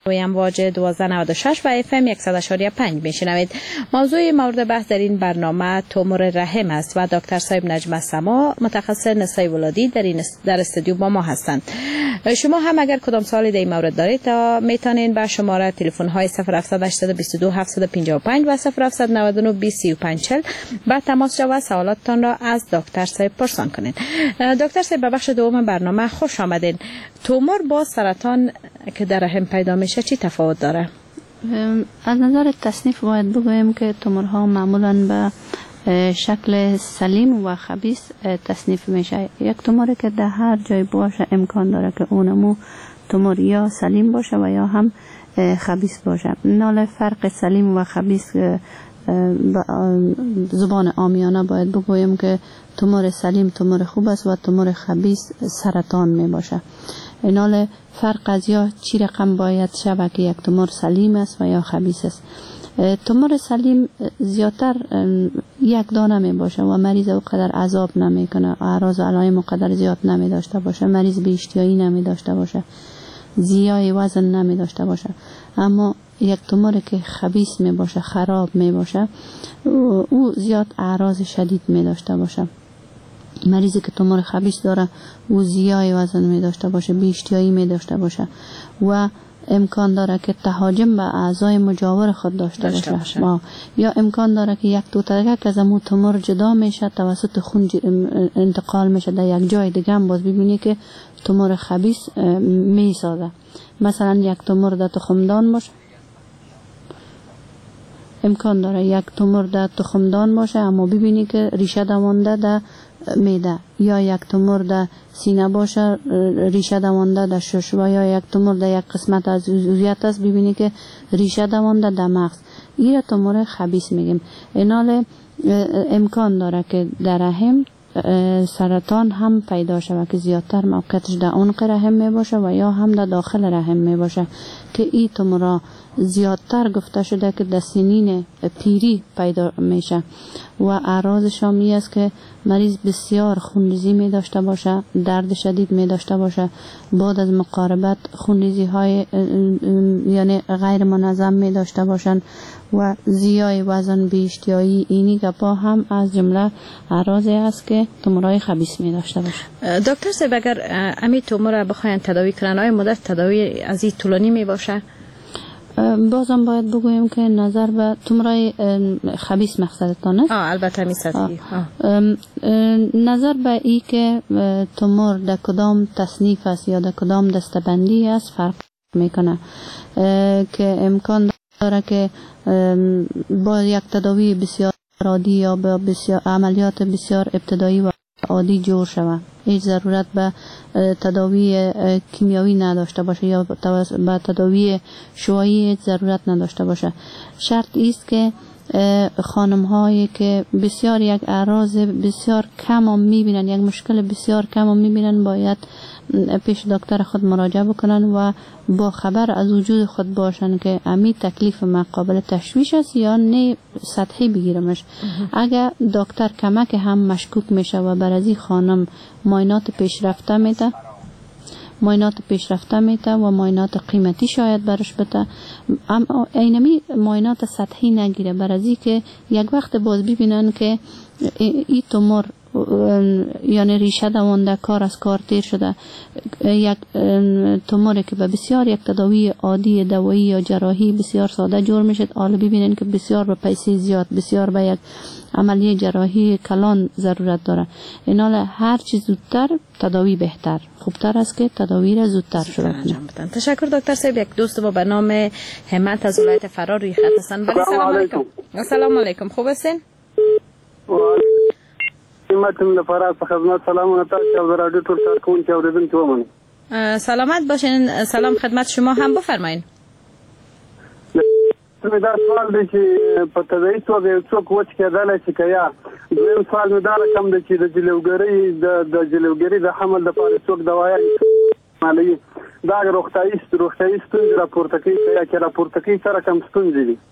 روی امواج 1296 و FM 100.5 میشنوید. موضوع مورد بحث در این برنامه تومور رحم است و دکتر صاحب نجم السما متخصص نسای ولادی در استودیو با ما هستند. شما هم اگر کدام سوالی در این مورد دارید میتونین به شماره تلفن های 0722 755 و 0799 203540 با تماس شوید و سوالاتتان را از دکتر صاحب پرسان کنید. دکتر صاحب به بخش دوم برنامه خوش آمدین. تومور با سرطان که در رحم پیدا میشه چی تفاوت داره؟ از نظر تصنیف باید بگوییم که تومورها معمولا به شکل سلیم و خبیث تصنیف میشه. یک توموری که در هر جای باشه امکان داره که اونمو تومور یا سلیم باشه و یا هم خبیث باشه. نال فرق سلیم و خبیث زبان عامیانه باید بگوییم که تومور سلیم تومور خوب است و تومور خبیث سرطان می باشه. اینال فرق از یا چی رقم باید شبه که یک تومور سلیم است و یا خبیث است. تومور سلیم زیادتر یک دانه می باشه و مریض او قدر عذاب نمی کنه، اعراض و علائم او قدر زیاد نمی داشته باشه، مریض به اشتیایی نمی داشته باشه، زیای وزن نمی داشته باشه. اما یک توموری که خبیث می باشه، خراب می باشه، او زیاد اعراض شدید می داشته باشه. مریضی که تومور خبیث داره او زیای وزن می داشته باشه، بی اشتیایی می داشته باشه و امکان داره که تهاجم به اعضای مجاور خود داشته باشه. یا امکان داره که یک توترگه که از امو تومور جدا میشه توسط خون انتقال میشه در یک جای دیگه هم باز ببینی که تومور خبیث میسازه. مثلا یک تومور در تخمدان باشه، امکان داره یک تومور در تخمدان باشه اما ببینی که ریشه دوانده در میده، یا یک تومور در سینه باشه ریشه دوانده در شش، و یا یک تومور در یک قسمت از عضویت است ببینی که ریشه دوانده در مغز. این تومور خبیث میگیم. اینال امکان داره که در رحم سرطان هم پیدا شود که زیادتر موقعیتش در عنق رحم می باشه و یا هم در داخل رحم می باشه که این تومورا زیادتر گفته شده که در سنین پیری پیدا میشه و اعراضش هم این است که مریض بسیار خونریزی می داشته باشه، درد شدید می داشته باشه، بعد از مقاربت خونریزی های یعنی غیر منظم می داشته باشن و زیای وزن، بی اشتیایی. اینی گپا هم از جمله اعراضی است که تومورای خبیث می داشته باشه. دکتر صاحب اگر امی تومور بخواین تداوی کنن آیا مدت تداوی از این طولانی می باشه؟ بازم باید بگویم که نظر به تومورای خبیث مقصدتان است. البته می سطحی. نظر به ای که تومور در کدام تصنیف است یا در کدام دستبندی است فرق میکنه که امکان داره که با یک تداوی بسیار عادی یا با بسیار عملیات بسیار ابتدایی و عادی جور شود، هیچ ضرورت به تداوی کیمیایی نداشته باشه یا به تداوی شعاعی هیچ ضرورت نداشته باشه. شرط است که خانم هایی که بسیار یک اعراض بسیار کم هم میبینن، یک مشکل بسیار کم هم میبینن، باید پیش دکتر خود مراجعه بکنن و با خبر از وجود خود باشن که امی تکلیف ما قابل تشویش است یا نه سطحی بگیرمش. اگر دکتر کمک هم مشکوک میشه و بر از این خانم معاینات پیشرفته میته و معاینات قیمتی شاید برش بده، اما اینمی معاینات سطحی نگیره، بر از این که یک وقت باز ببینن که این تومور یعنی ریشه دوانده، کار از کار تیر شده، یک توموری که به بسیار یک تداوی عادی دوایی یا جراحی بسیار ساده جور میشه، حالا ببینن که بسیار به پیسه زیاد، بسیار به یک عملیه جراحی کلان ضرورت داره. اینال هر چیز زودتر تداوی بهتر، خوبتر است که تداوی را زودتر شروع کنه. تشکر دکتر صاحب. یک دوست با به نام همت از ولایت فرار روی خط هستند. سلام علیکم. السلام علیکم. خوب هستین؟ خدمت فرار خدمت سلامونه تاسو رادیو ټول کارکون چې اوریدونکو ومنه. سلامت باشین. سلام خدمت شما هم بفرمایید. دا سوال دی چې په طبیعي توګه یو څوک وچ کېدلی شي که یا دویم سوال مې دا رقم دی چې د جلوګرۍ د حمل لپاره څوک دوایي مالوي دا روغتیایي ستونزې راپورته کوي که یا چې راپورته کوي څه رقم ستونزې دي؟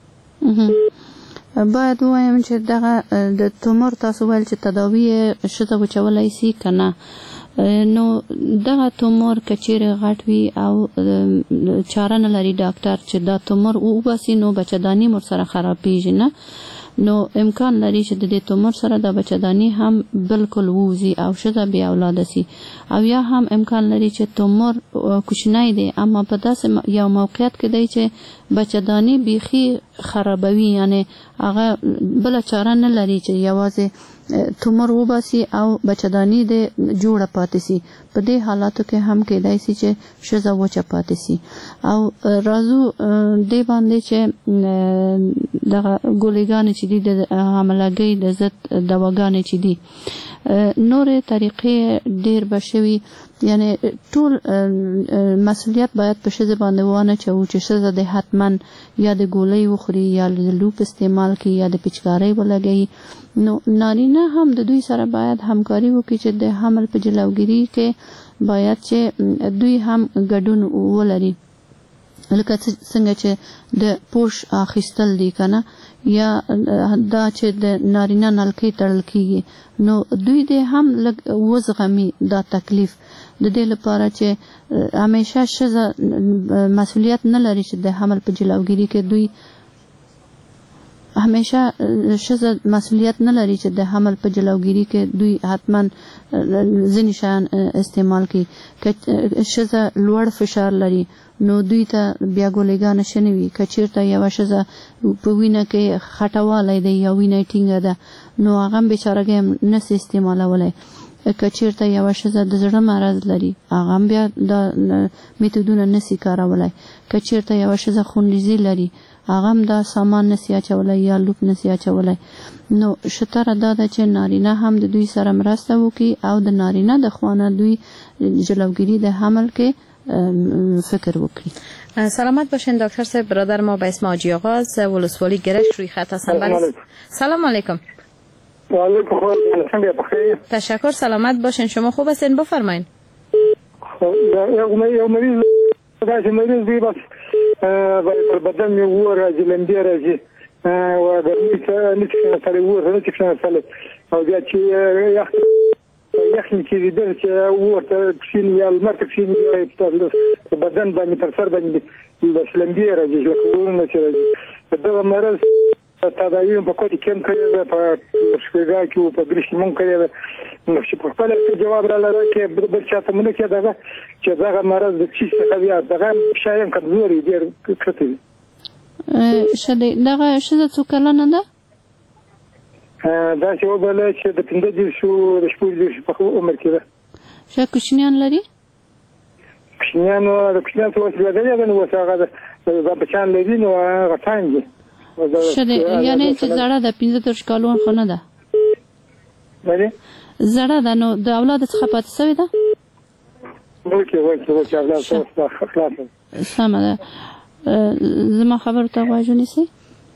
باید وایم چې دغه د تومور تاسو ویل چې تداوی شته وچولای شي که نه. نو دغه تومور کچیر غټ وي او چاره نه لري ډاکټر چې دا تومور وباسي نو بچه‌داني مر سره خرابېږي نه نو امکان لري چې د دې تومور سره د بچه‌داني هم بالکل ووځي او ښځه بې اولاده سي او یا هم امکان لري چې تومور کوچنی دی اما په داسې یو موقعیت کې دی چې بچه‌داني بیخي خرابوي یعنی هغه بله چاره نه لري چې یوازې تومور وباسي او بچه‌داني د جوړه پاتې سي په دې حالاتو کې هم کېدای سي چې ښځه وچه پاتې سي او راځو دې باندې چې دغه ګولېګانې چې دي د حاملګۍ د ضد دواګانې چې دي نورې طریقې ډېر به شوي یعنی ټول مسؤلیت باید په ښځې باندې وانه چوو چې ښځه د حتما یا د ګولۍ وخوري یا د لوپ استعمال کړي یا د پیچکارۍ ولګوي نو نارینه هم د دوی سره باید همکاري وکړي چې د حمل په جلوګیري کې باید چې دوی هم ګډون ولري لکه څنګه چې د پوش اخیستل دي کنه یا دا چې د نارینه نلکې تړل کیږي نو دوی دې هم لږ وزغمي دا تکلیف د دې لپاره چې همیشه ښځه مسؤلیت نه لري چې د حمل په جلوګیري کې دوی همیشه ښځه مسؤلیت نه لري چې د حمل په جلوګیري کې دوی حتما ځینې شیان استعمال کړي که ښځه لوړ فشار لري نو دوی ته بیا ګولېګانې ښه نه وي که چېرته یوه ښځه په وینه کې خټوالی دی یا وینه یې ټینګه ده نو هغه هم بیچارهګۍ هم نسي استعمالولی که چېرته یوه ښځه د زړه مرض لري هغه هم بیا دا میتودونه نسي کارولی که چېرته یوه ښځه خونریزي لري هغه هم دا سامان نسي اچولی یا لوپ نسي اچولی نو شتره دا ده چې نارینه هم د دوی سره مرسته وکړي او د نارینه د خوا نه دوی جلوګیري د حمل کې فکر وکړي. سلامت باشین دکتر صاحب. برادر ما به اسم حاجی آقا از ولسوالی گرشت روی خط هستن. سلام علیکم. و علیکم السلام. بخیر. تشکر. سلامت باشین. شما خوب هستین؟ بفرمایید. یو مریض داسې مریض دی بس پر بدن مې اور راځي لمبې راځي و ګرمۍ ته نه شي کېناستلی اور ته نه شي کېناستلی او بیا چې یخني کېږي داسې چې اور ته کښېني یا لمر ته کښېني په بدن باندې پر سر باندې بس لمبې راځي لکه اورونه چې راځي دغه مرض تداوی په کوټه کې هم کړی ده په شپږا کې په برېښنا هم کړی ده نو چې په خپل جواب را لره کې بل چاته مونږ کې دغه چې دغه مرض د چی څخه بیا دغه شایم کمزوري ډېر کړی شدې دغه ښځه څو کلنه ده دا چې وبل چې د 15 شو د شپږ په عمر کې ده ښه کوچنیان لري کوچنیان د کوچنیان څه وسیله ده نو هغه د بچان لري نو غټان دي شدې یعنی چې زړه د 15 کالو خو نه ده بله زړه ده نو د اولاد څخه پاتې شوې ده وکي اولاد څخه خلاص سمه ده زما خبر ته غوږ ونیسئ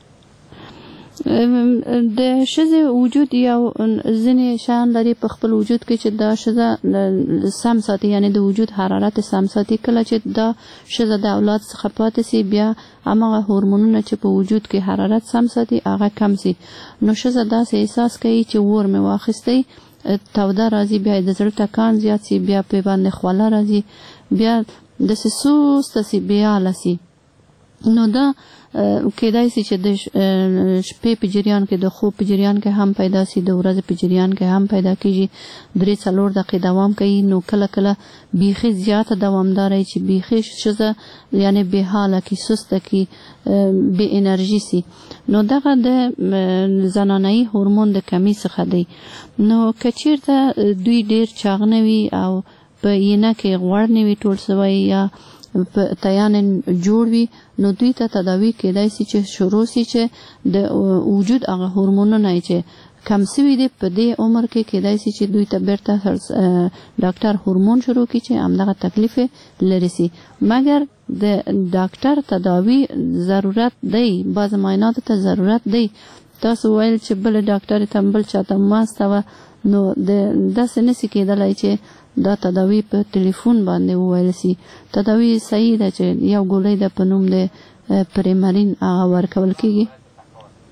د ښځې وجود یو ځینې شیان لري په خپل وجود کې چې دا ښځه سم ساتي یعنی د وجود حرارت سم ساتي کله چې دا ښځه د اولاد څخه پاتې سي بیا هماغه هورمونونه چې په وجود کې حرارت سم ساتي هغه کم سي نو ښځه داسې احساس کوي چې اور مې واخیستی توده راځي بیا د زړه ټکان زیات سي بیا پې باندې خوله راځي بیا داسې سسته سي بېحاله سي نو دا کېدای سي چې د شپې په جریان کې د خوب په جریان کې هم پیدا سي د ورځې په جریان کې هم پیدا کېږي 3-4 دقیقې دوام کوي نو کله کله بیخي زیاته دوامداره چې بیخي ښځه یعنی بېحاله کې سسته کې بې انرژي سي نو دغه د زنانه‌ایي هورمون د کمۍ څخه دی نو که چېرته دوی ډېر چاغ نه وي او په ینه کې غوړ نه وي ټول سوی یا په تیان جوړ وي نو دوی ته تداوی کېدای سي چې شروع سي چې د وجود هغه هورمونونه چې کم سوي دي په دې عمر کې کېدای سي چې دوی ته بیرته ډاکټر هورمون شروع کړي چې همدغه تکلیف لري سي مګر د ډاکټر تداوی ضرورت دی بعض معایناتو ته ضرورت دی تاسو ویل چې بل ډاکټر ته بل چاته ماستوه نو داسې نسي کېدلی چې دا تداوی په ټلیفون باندې وویل سي تداوی صحیح ده چې یو ګولۍ ده په نوم د پریمرین هغه ورکول کېږي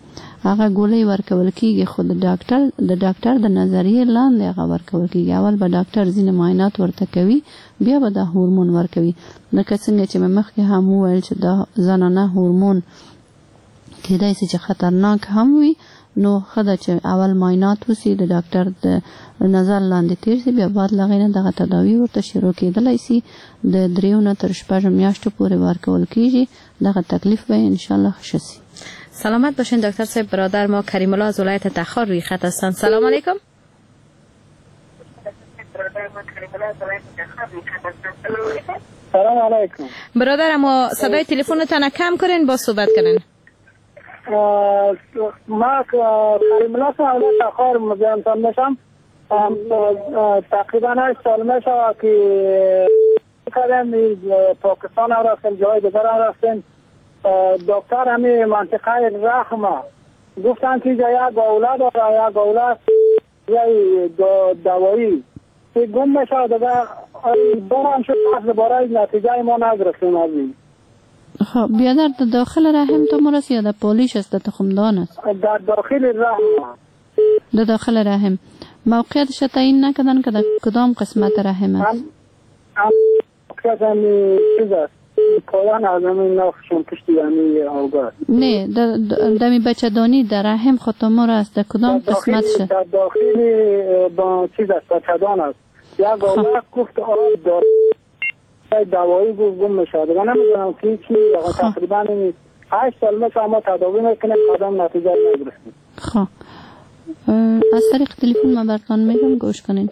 هغه ګولۍ ورکول کیږي خو د ډاکټر د نظریې لاندې هغه ورکول کیږي. اول به ډاکټر ځینې معاینات ورته کوي بیا به دا هورمون ورکوي. لکه څنګه چې مخکې هم وویل چې دا زنانه هورمون کېدای شي چې خطرناک هم وي، نو ښه ده چې اول معاینات وسي، د ډاکټر د نظر لاندې تیر شي، بیا بعد له هغې نه دغه تداوي ورته شروع کېدلی شي. د 3 نه تر 6 میاشتو پورې ورکول کیږي. دغه تکلیف به انشاءالله ښه شي. سلامت باشین دکتر صاحب. برادر ما کریم الله از ولایت تخار روی خط هستند. سلام علیکم. سلام علیکم. برادر ما صدای تلفنتان کم کنین با صحبت کنین. ما کریم الله از ولایت تخار مزاحمتان میشم. تقریبا 8 سال میشه که کردم پاکستان رفتم، جای دیگر رفتم. دکتر همین منطقه رحمه گفتن که یک اولاد داره، یک اولاد یک دوایی که گم میشه دیگه دوران شد برای نتیجه ما نگرفتیم. خب بیادر در داخل رحم تومور است یا در پولیش است، در تخمدان است؟ در داخل رحم. در داخل رحم. موقعیتش تعیین نکردن که در کدام قسمت رحم است؟ موقعیت همین چیز است، پایان از همین نفشون پشتی همین آوگاه. نه دمی بچه دانی در رحم خود تومور است، در کدام قسمت شه؟ در داخل با چیز است، بچه دان است. یک آوگاه گفت آب داره دوایی گم میشه دیگه نمیدونم که چی. تقریبا 8 سال میشه اما تداوی میکنیم کدام نتیجه نگرفتیم. خب از طریق تلفن ما براتون میگم گوش کنین.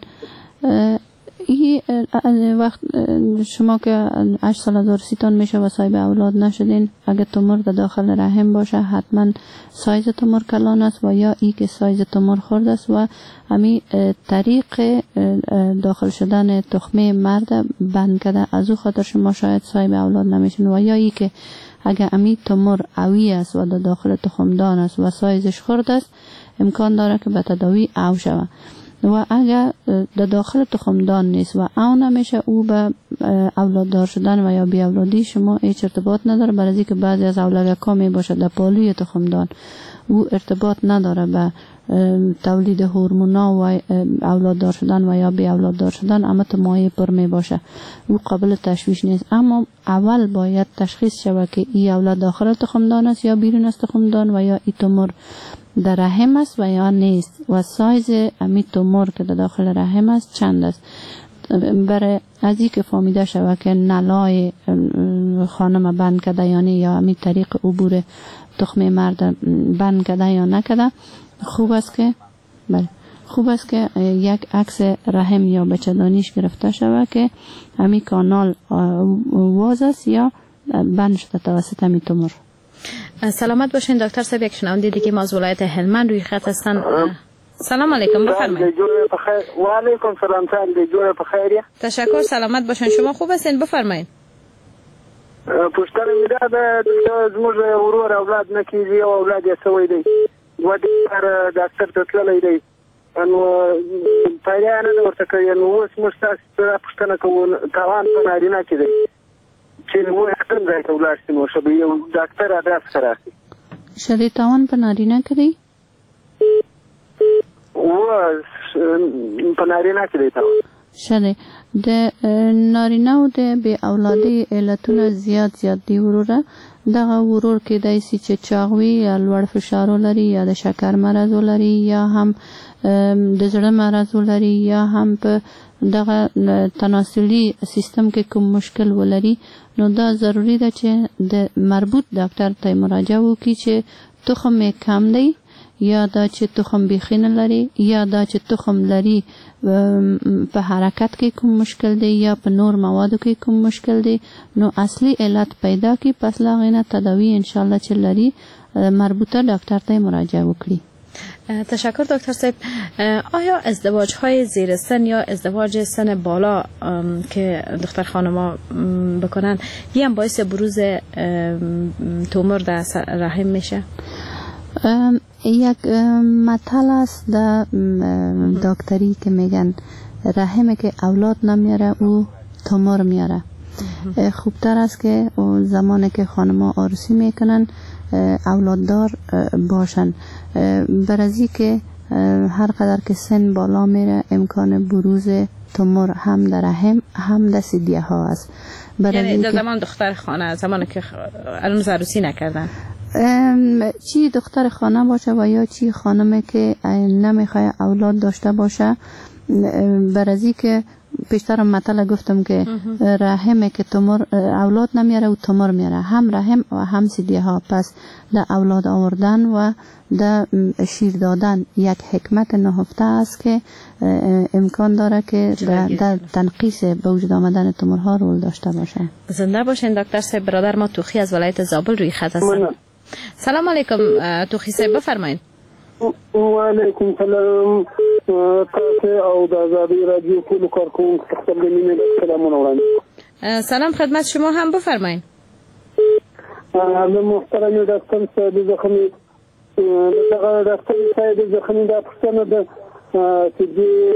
این وقت شما که 8 سال دورسیتان میشه و صاحب اولاد نشدین، اگر تومور در داخل رحم باشه حتما سایز تومور کلان است و یا ای که سایز تومور خورد است و همین طریق داخل شدن تخمه مرد بند کرده، از او خاطر شما شاید صاحب اولاد نمیشین. و یا ای که اگر همین تومور اوی است و در داخل تخمدان است و سایزش خورد است، امکان داره که به تداوی او شود. و اگر در داخل تخمدان نیست و او نمیشه، او به اولاددار شدن و یا بی اولادی شما هیچ ارتباط نداره. برای اینکه بعضی از اولادکا می باشه در پالوی تخمدان، او ارتباط نداره به تولید هورمونا و اولاددار شدن و یا بی اولاددار شدن، اما مایه پر می باشه، او قابل تشویش نیست. اما اول باید تشخیص شود که ای اولاد داخل تخمدان است یا بیرون از تخمدان و یا ای تومور در رحم است و یا نیست و سایز امی تومور که در داخل رحم است چند است. برای از این که فهمیده شود که نلای خانم بند کرده یا نه یا امی طریق عبور تخم مرد بند کرده یا نکرده، خوب است که یک عکس رحم یا بچه دانیش گرفته شود که امی کانال واز است یا بند شده توسط امی تومور. سلامت باشین دکتر صاحب. یک شنونده دیگه ما از ولایت هلمند روی خط هستن. سلام علیکم، بفرمایید. و علیکم سلام. جوړ په خیر. تشکر. سلامت باشین. شما خوب هستین؟ بفرمایید. پوښتنه مې ده زموږ ورور اولاد نه کیږي او اولاد یې سوی دی و ډاکټر ته تللی دی، نو پیدا نه ورته کوي. نو اوس موږ تاسو پوښتنه کوو تاوان په نارینه کې دی چې نو کوم ځای ته ولاړ شي، نو شبي یو ډاکټر ادرس سره شدی تاوان په نارینه کې دی و په نارینه کې دی تاوان شده. د نارینه او د بی اولادی علتونه زیاد دی وروره. دغه ورور کېدای شي چې چاغوي یا لوړ فشار لري یا د شکر مرض لري یا هم د زړه مرض لري یا هم په دغه تناسلي سیستم کې کوم مشکل ولري. نو دا ضروری ده چې د مربوط ډاکټر ته مراجعه وکړي چې تخم کم دی یا دا چې تخم بیخي نه لري یا دا چې تخم لري په حرکت کې کوم مشکل دی یا په نور موادو کې کوم مشکل دی. نو اصلي علت پیدا کی پس لاغینه تداوی ان شاء الله چې لري مربوطه ډاکټر ته مراجعه وکړي. تشکر دکتر صاحب. آیا ازدواج های زیر سن یا ازدواج سن بالا که دختر خانما بکنن یه هم باعث بروز تومور در رحم میشه؟ یک مطل است در دکتری که میگن رحمه که اولاد نمیاره او تومور میاره. خوبتر است که زمانی که خانم‌ها عروسی میکنن اولاددار باشن، برای که هر قدر که سن بالا میره امکان بروز تومور هم در رحم هم در ثدیه ها است. یعنی در زمان دختر خانه، زمانی که الان عروسی نکردن، چی دختر خانه باشه و یا چی خانمی که نمیخواد اولاد داشته باشه، برای که پیشتر مطلع گفتم که رحمه که تومور اولاد نمیاره و تومور میاره، هم رحم و هم ثدیه ها. پس در اولاد آوردن و در شیر دادن یک حکمت نهفته است که امکان داره که در تنقیص به وجود آمدن تومورها رول داشته باشه. زنده باشین دکتر صاحب. برادر ما توخی از ولایت زابل روی خط هستن. سلام علیکم توخی صاحب، بفرمایید. و علیکم سلام تاسو او د آزادی رادیو ټول کارکونکو خپل مینه سلامونه وړاندې. سلام خدمت شما هم، بفرمایید. محترم ډاکټر صاحب زخمی ډاکټر صاحب زخمی دا پښتنه ده چې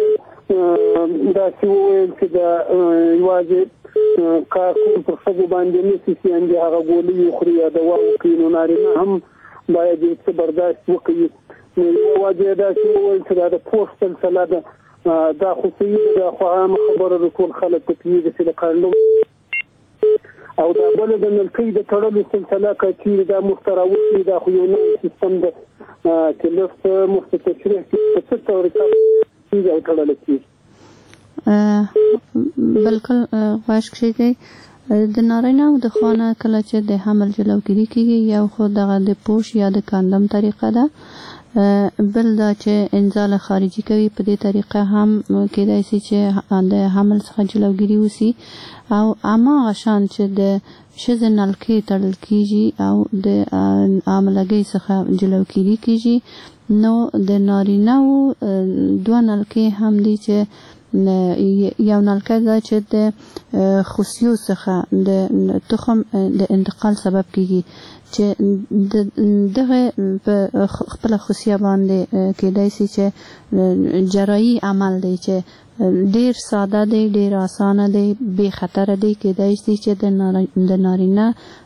دا چې وویل چې دا یوازې کارکون پر ښځو باندې نه سي اندي هغه ګولۍ خوري یا دوا وکړي، نو نارینه هم باید څه برداشت وکړي. یو وجه دا چې وویل چې دا د پوسټ سلسله ده، دا خو صحیح ده، دا خو عامه خبره ده، ټول خلک په پوهېږي چې د کاندوم او دا بله د نلکۍ د تړلو سلسله که چېرې دا مخته راوځي، دا خو یو نوی سیستم ده چې لږ څه مخته تشریح کړي په څه طریقه کېږي او تړلی کېږي. بلکل خوښ کېږي. د نارینه او د خانه کله چې د حمل جلوگیری کېږي، یو خو دغه د پوش یا د کاندوم طریقه ده، بل دا چې انزال خارجي کوي، په دې طریقه هم کېدای شي چې د حمل څخه جلوگیری وسی. او هماغه شان چې د ښځې نلکې تړل کېږي او د حاملګۍ څخه جلوگیری کېږي، نو د نارینه‌و دوه نلکې هم دي چې یو نلکه ده چې د خوسیو څخه د تخم د انتقال سبب کېږي، چې دغه په خپل خوسیه باندې کېدای شي چې جراحي عمل دی چې ډیر ساده دی، ډیر اسانه دی، بې خطره دی. کېدای شي چې د نارینه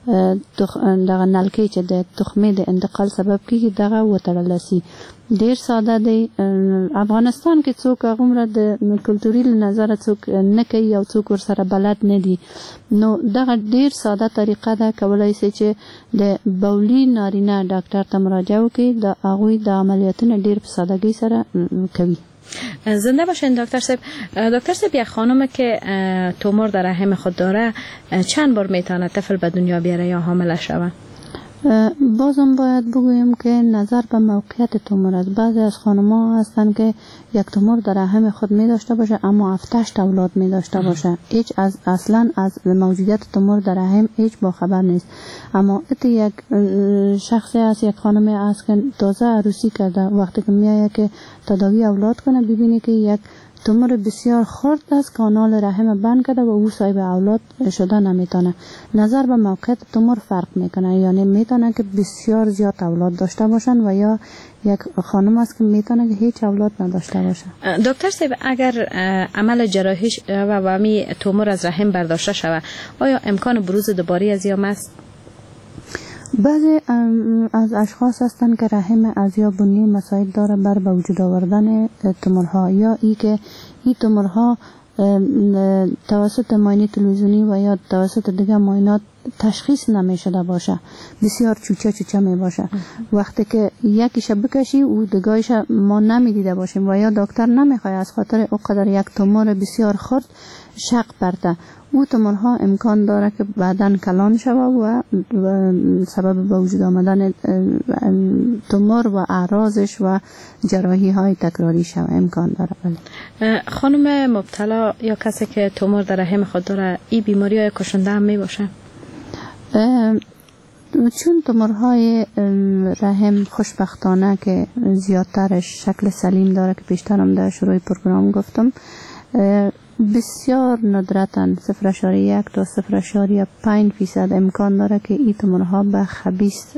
دغه نلکې چې د تخمې د انتقال سبب کېږي دغه وتړلی شي. ډیر ساده دی. افغانستان کې څوک هغومره د کلتوري نظره څوک نه کوي او څوک ورسره بلد نه دي، نو دغه ډیر ساده طریقه ده. کولی شي چې د بولي نارینه ډاکټر ته مراجعه وکړي، د هغوی د عملیاتونه ډیر په سادگی سره کوي. زنده باشین دکتر صاحب. دکتر صاحب، یک خانم که تومور در رحم خود داره چند بار میتونه طفل به دنیا بیاره یا حامله شود؟ بازم باید بگویم که نظر به موقعیت تومور است. بعضی از خانم‌ها هستند که یک تومور در رحم خود می داشته باشه اما 7-8 اولاد می داشته باشه، هیچ اصلا از موجودیت تومور در رحم هیچ باخبر نیست. اما یک شخصی است، یک خانمی است که تازه عروسی کرده، وقتی که میایه که تداوی اولاد کنه ببینی که یک تومور بسیار خرد است، کانال رحم بند کرده و او صاحب اولاد شده نمیتونه. نظر به موقعیت تومور فرق میکنه، یعنی میتونه که بسیار زیاد اولاد داشته باشن و یا یک خانم است که میتونه که هیچ اولاد نداشته باشه. دکتر صاحب، اگر عمل جراحی و می تومور از رحم برداشته شود، آیا امکان بروز دوباره از یام است؟ بعضی از اشخاص هستند که رحم از یا بنی مساعد داره بر به وجود آوردن تومورها، یا ای که این تومورها توسط معاینه تلویزیونی و یا توسط دیگه معاینات تشخیص نمیشده باشه، بسیار چوچه می باشه. وقتی که یکیش بکشی و دیگه‌ایش ما نمیدیده باشیم و یا دکتر نمیخواد از خاطر اونقدر یک تومور بسیار خرد شق برده، او تومورها امکان داره که بعداً کلان شود و سبب به وجود آمدن تومور و اعراضش و جراحی های تکراری شود امکان داره. خانم مبتلا یا کسی که تومور در رحم خود داره، این بیماری های کشنده هم می باشه؟ چون تومورهای رحم خوشبختانه که زیادترش شکل سلیم داره که بیشترم در شروع پروگرام گفتم، بسیار ندرتاً 0.1 تا 0.5% امکان داره که این تومورها به خبیث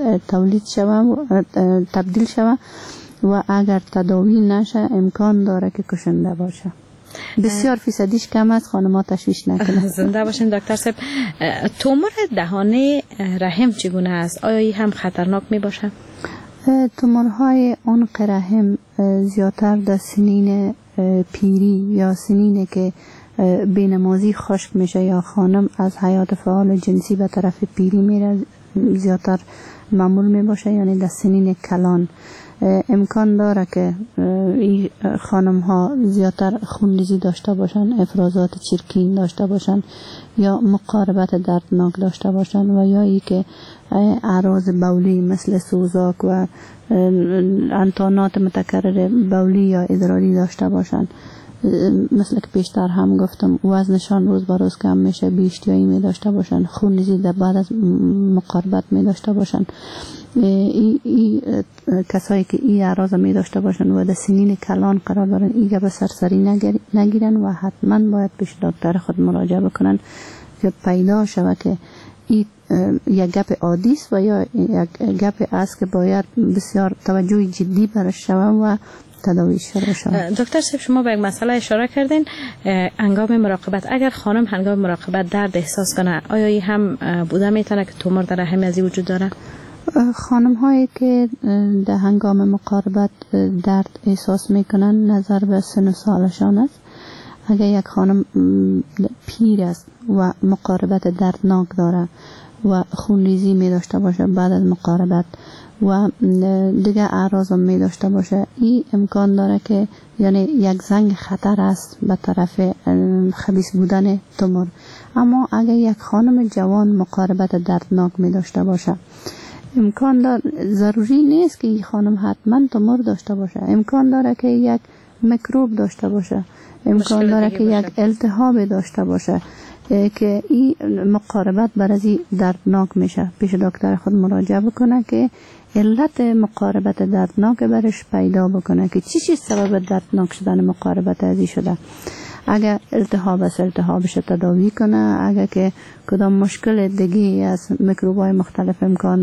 تبدیل شود و اگر تداوی نشه امکان داره که کشنده باشه. بسیار فیصدیش کم است، خانم‌ها تشویش نکنند. زنده باشین دکتر صاحب. تومور دهانه رحم چگونه است؟ آیا این هم خطرناک می باشه؟ تومورهای عنق رحم زیادتر در سنین پیری یا سنینی که بینمازی خشک میشه یا خانم از حیات فعال جنسی به طرف پیری میره زیادتر معمول می باشه، یعنی در سنین کلان امکان داره که این خانم ها زیادتر خونریزی داشته باشن، افرازات چرکین داشته باشن یا مقاربت دردناک داشته باشن و یا ای که اعراض بولی مثل سوزاک و انتانات متکرر بولی یا ادراری داشته باشن. مثل که پیشتر هم گفتم وزنشان روز به روز کم میشه، بیشتیایی می داشته باشن، خونریزی در بعد از مقاربت می داشته باشن. کسایی که این اعراض می داشته باشن و در سنین کلان قرار دارن ایگه به سرسری نگیرن و حتما باید پیش دکتر خود مراجعه بکنن که پیدا شود که این یک گپ عادی است و یا یک گپ است که باید بسیار توجه جدی برش شود و تداویش شد. دکتر صاحب شما به یک مسئله اشاره کردین، هنگام مراقبت اگر خانم هنگام مراقبت درد احساس کنه آیا این هم بوده میتونه که تومور در رحم از وجود داره؟ خانم هایی که در هنگام مقاربت درد احساس میکنن نظر به سن و سالشان است. اگر یک خانم پیر است و مقاربت دردناک داره و خونریزی می داشته باشه بعد از مقاربت و دیگه اعراض می داشته باشه، این امکان داره که یعنی یک زنگ خطر است به طرف خبیث بودن تومور. اما اگر یک خانم جوان مقاربت دردناک می داشته باشه، امکان داره، ضروری نیست که این خانم حتما تومور داشته باشه، امکان داره که یک میکروب داشته باشه، امکان داره که یک التهاب داشته باشه که این مقاربت برای دردناک میشه. پیش دکتر خود مراجعه بکنه که علت مقاربت دردناک برش پیدا بکنه که چی سبب دردناک شدن مقاربت ازی شده. اگر التهاب است التهابش تداوی کنه، اگر که کدام مشکل دیگه از میکروبای مختلف امکان